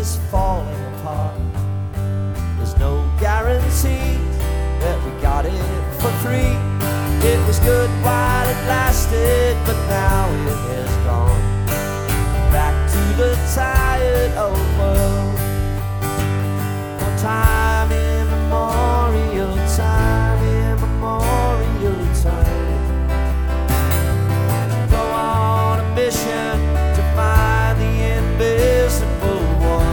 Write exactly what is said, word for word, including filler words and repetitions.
is falling apart. There's no guarantee that we got it for free. It was good while it lasted, but now it has